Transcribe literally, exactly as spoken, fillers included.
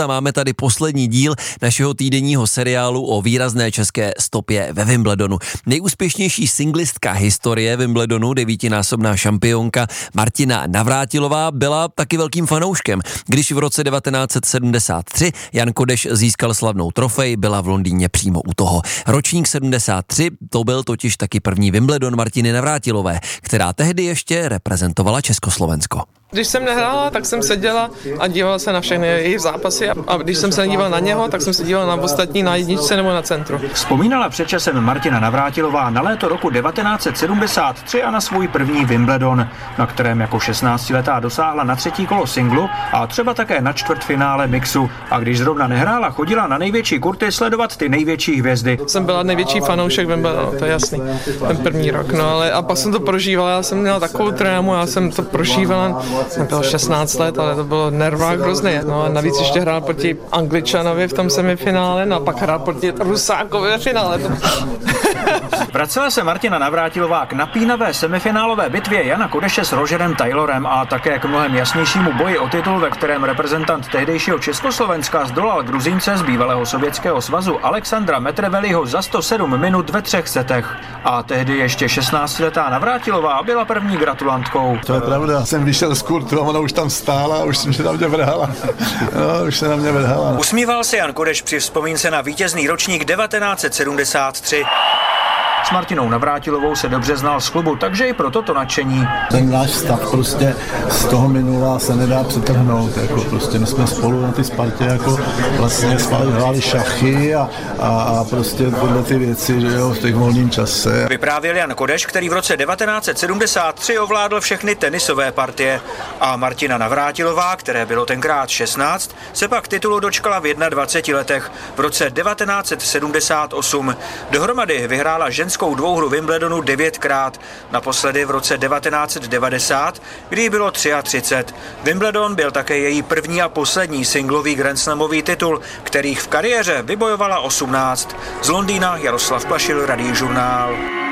A máme tady poslední díl našeho týdenního seriálu o výrazné české stopě ve Wimbledonu. Nejúspěšnější singlistka historie Wimbledonu, devítinásobná šampionka Martina Navrátilová, byla taky velkým fanouškem. Když v roce devatenáct set sedmdesát tři Jan Kodeš získal slavnou trofej, byla v Londýně přímo u toho. Ročník sedmdesát tři, to byl totiž taky první Wimbledon Martiny Navrátilové, která tehdy ještě reprezentovala Československo. Když jsem nehrála, tak jsem seděla a dívala se na všechny jejich zápasy a, a když jsem se díval na něho, tak jsem se díval na ostatní, na jedničce nebo na centru. Vzpomínala před časem Martina Navrátilová na léto roku devatenáct set sedmdesát tři a na svůj první Wimbledon, na kterém jako šestnáctiletá dosáhla na třetí kolo singlu a třeba také na čtvrtfinále mixu. A když zrovna nehrála, chodila na největší kurty sledovat ty největší hvězdy. Jsem byla největší fanoušek Wimbledonu, to je jasný, ten první rok, no ale a pak jsem to prožívala, já jsem měla takovou trému, já jsem to prožívala. Jsem byl šestnáct let, ale to bylo nervák hrozný. No a navíc ještě hrál proti Angličanovi v tom semifinále, no a pak hrál proti Rusákovi ve finále. Vracela se Martina Navrátilová k napínavé semifinálové bitvě Jana Kodeše s Rogerem Taylorem a také k mnohem jasnějšímu boji o titul, ve kterém reprezentant tehdejšího Československa zdolal Gruzínce z bývalého Sovětského svazu Alexandra Metreveliho za sto sedm minut ve třech setech. A tehdy ještě šestnáctiletá Navrátilová byla první gratulantkou. To je pravda, jsem vyšel z kurtu a ona už tam stála a už jsem se na mě vrhala. No, už se na mě vrhala. Usmíval se Jan Kodeš při vzpomínce na vítězný ročník devatenáct set sedmdesát tři. S Martinou Navrátilovou se dobře znal z klubu, takže i pro toto nadšení. Ten náš stav prostě z toho minula se nedá přetrhnout, jako prostě my jsme spolu na ty Spartě jako vlastně hráli šachy a, a, a prostě tyhle ty věci, že jo, v těch volném čase. Vyprávěl Jan Kodeš, který v roce devatenáct set sedmdesát tři ovládl všechny tenisové partie a Martina Navrátilová, které bylo tenkrát šestnáct, se pak titulu dočkala v dvaceti jedné letech v roce devatenáct set sedmdesát osm. Dohromady vyhrála ženskou dvouhru Wimbledonu devětkrát, naposledy v roce devatenáct set devadesát, kdy jí bylo třicet tři. Wimbledon byl také její první a poslední singlový grandslamový titul, kterých v kariéře vybojovala osmnáct. Z Londýna Jaroslav Plašil, Radiožurnál.